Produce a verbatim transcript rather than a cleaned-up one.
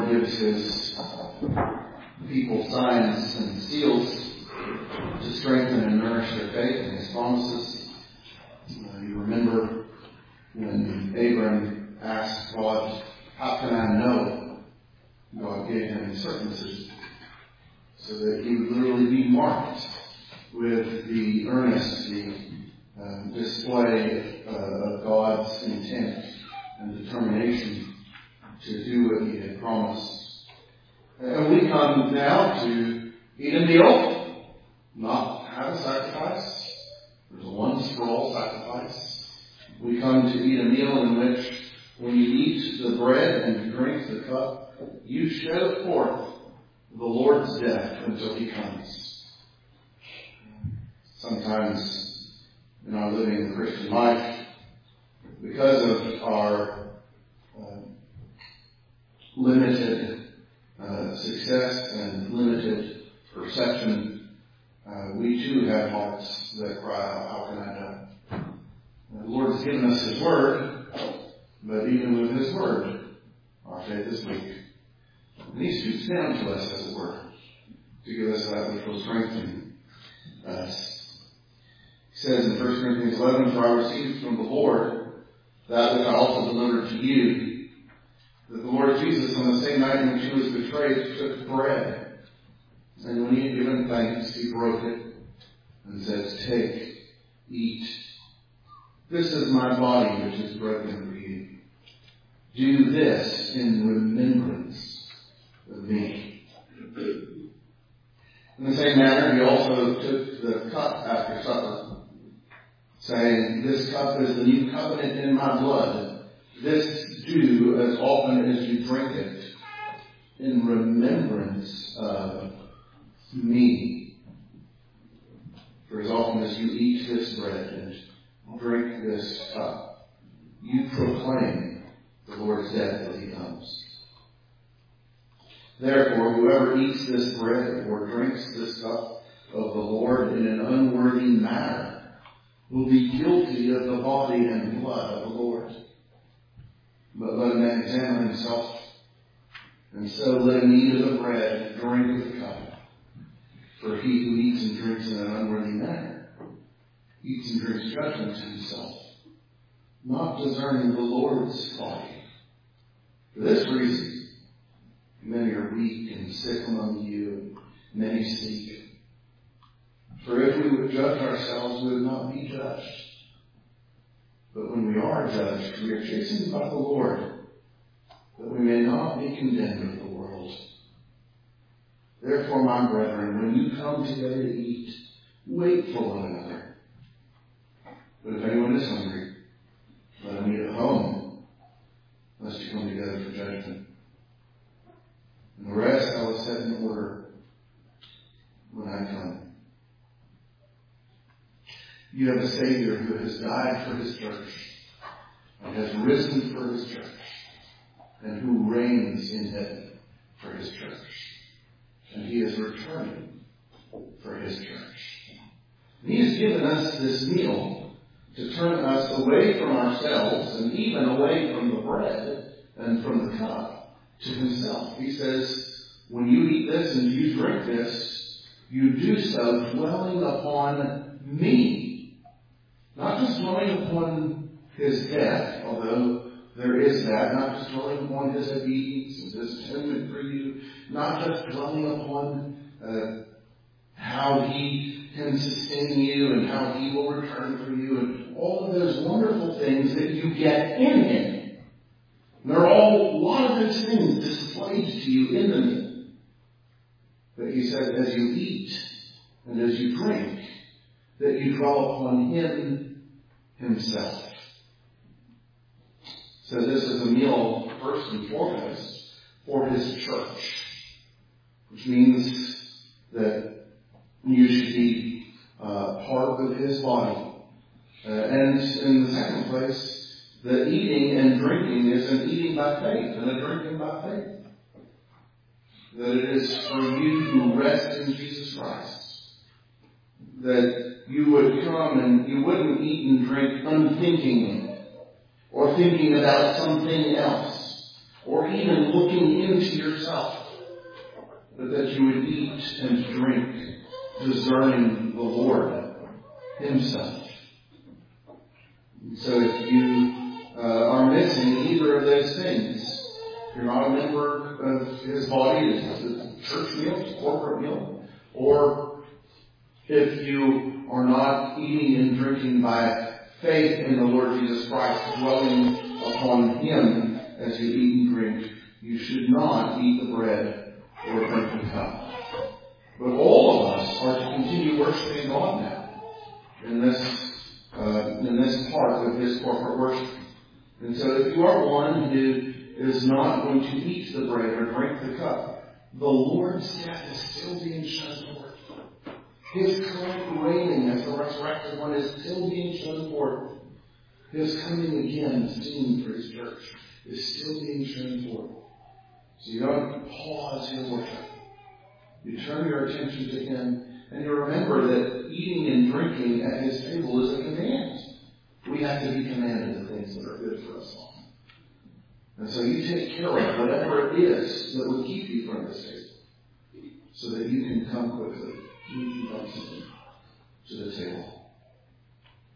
Lord gives his people signs and seals to strengthen and nourish their faith and his promises. Uh, you remember when Abram asked God, how can I know? God gave him circumcision so that he would literally be marked with the earnest, the uh, display uh, of God's intent and determination to do what he had promised. And we come now to eat a meal, not have a sacrifice. There's a once for all sacrifice. We come to eat a meal in which when you eat the bread and you drink the cup, you show forth the Lord's death until he comes. Sometimes in our living the Christian life, because of our uh, limited uh, success and limited perception, uh, we too have hearts that cry out, how can I die? The Lord has given us his word, but even with his word, our faith is weak. And he stoops down to us, as it were, to give us that which will strengthen us. He says in First Corinthians eleven, for I received from the Lord that which I also delivered to you, that the Lord Jesus, on the same night in which he was betrayed, took bread. And when he had given thanks, he broke it and said, take, eat. This is my body which is broken for you. Do this in remembrance of me. In the same manner, he also took the cup after supper, saying, this cup is the new covenant in my blood. This do as often as you drink it in remembrance of me. For as often as you eat this bread and drink this cup, you proclaim the Lord's death till he comes. Therefore, whoever eats this bread or drinks this cup of the Lord in an unworthy manner will be guilty of the body and blood of the Lord. But let a man examine himself, and so let him eat of the bread and drink of the cup. For he who eats and drinks in an unworthy manner eats and drinks judgment to himself, not discerning the Lord's body. For this reason, many are weak and sick among you, and many sleep. For if we would judge ourselves, we would not be judged. But when we are judged, we are chastened by the Lord, that we may not be condemned of the world. Therefore, my brethren, when you come together to eat, wait for one another. But if anyone is hungry, let him eat at home, lest you come together for judgment. And the rest I will set in order when I come. You have a Savior who has died for his church and has risen for his church and who reigns in heaven for his church. And he is returning for his church. And he has given us this meal to turn us away from ourselves and even away from the bread and from the cup to himself. He says, when you eat this and you drink this, you do so dwelling upon me. Not just dwelling upon his death, although there is that, not just dwelling upon his obedience and his atonement for you, not just dwelling upon uh, how he can sustain you and how he will return for you and all of those wonderful things that you get in him. There are all, a lot of those things displayed to you in the meal. But he said, as you eat and as you drink, that you dwell upon him himself. So this is a meal, first and foremost, for his church, which means that you should be uh, part of his body. Uh, and in the second place, the eating and drinking is an eating by faith and a drinking by faith. That it is for you who rest in Jesus Christ. That you would come and you wouldn't eat and drink unthinkingly, or thinking about something else, or or even looking into yourself, but that you would eat and drink, discerning the Lord Himself. And so if you uh, are missing either of those things, if you're not a member of His body, it's a church meal, it's a corporate meal, or if you are not eating and drinking by faith in the Lord Jesus Christ, dwelling upon Him as you eat and drink, you should not eat the bread or drink the cup. But all of us are to continue worshiping God now in this uh, in this part of His corporate worship. And so if you are one who is not going to eat the bread or drink the cup, the Lord's death is still being shown forth. His current reigning as the resurrected one is still being shown forth. His coming again, seen for His church, is still being shown forth. So you don't pause your worship. You turn your attention to Him, and you remember that eating and drinking at His table is a command. We have to be commanded the things that are good for us all. And so you take care of whatever it is that would keep you from this table, so that you can come quickly, eat and drink to the table.